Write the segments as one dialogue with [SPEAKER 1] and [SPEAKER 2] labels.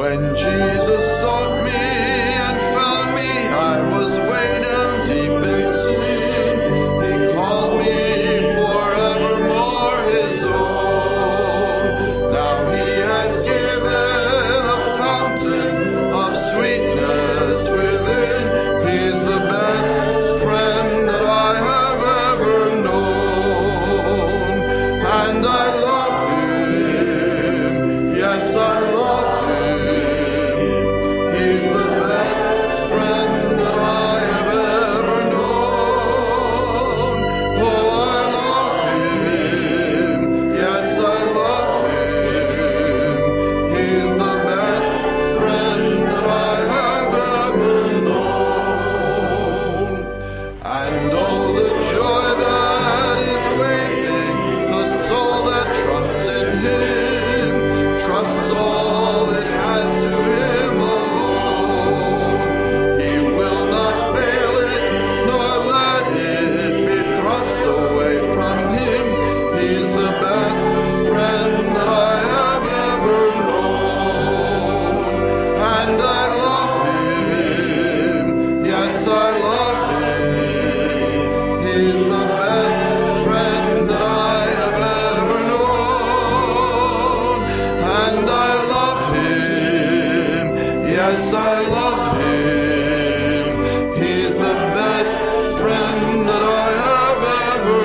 [SPEAKER 1] When Jesus sought me and found me, I was way down deep in sin. He called me forevermore his own. Now he has given a fountain of sweetness within. He's the best friend that I have ever known. And I love him, yes I love him. He's the best friend that I have ever known. Oh, I love him, yes I love him. He's the best friend that I have ever known. And oh, the joy that is waiting, the soul that trusts in him, trusts all it has to him alone. He will not fail it, nor let it be thrust away from him. He's the best friend that I have ever known. And I love him, yes I love him. He's the best friend that I have ever known. And I love him, yes I love him. He's the best friend that I have ever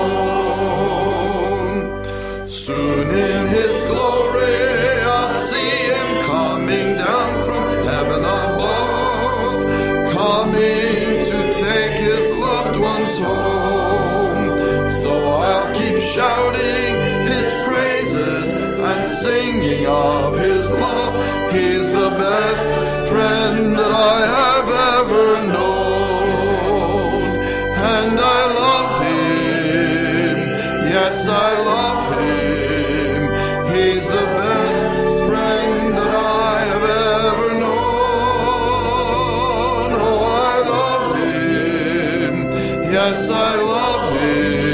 [SPEAKER 1] known. Soon in his glory I'll see him coming down from heaven above, coming to take his loved ones home. So I'll keep shouting his praises and singing of his love. He's the best friend that I have ever known. And I love him, yes I love him. He's the best friend that I have ever known. Oh, I love him, yes I love him.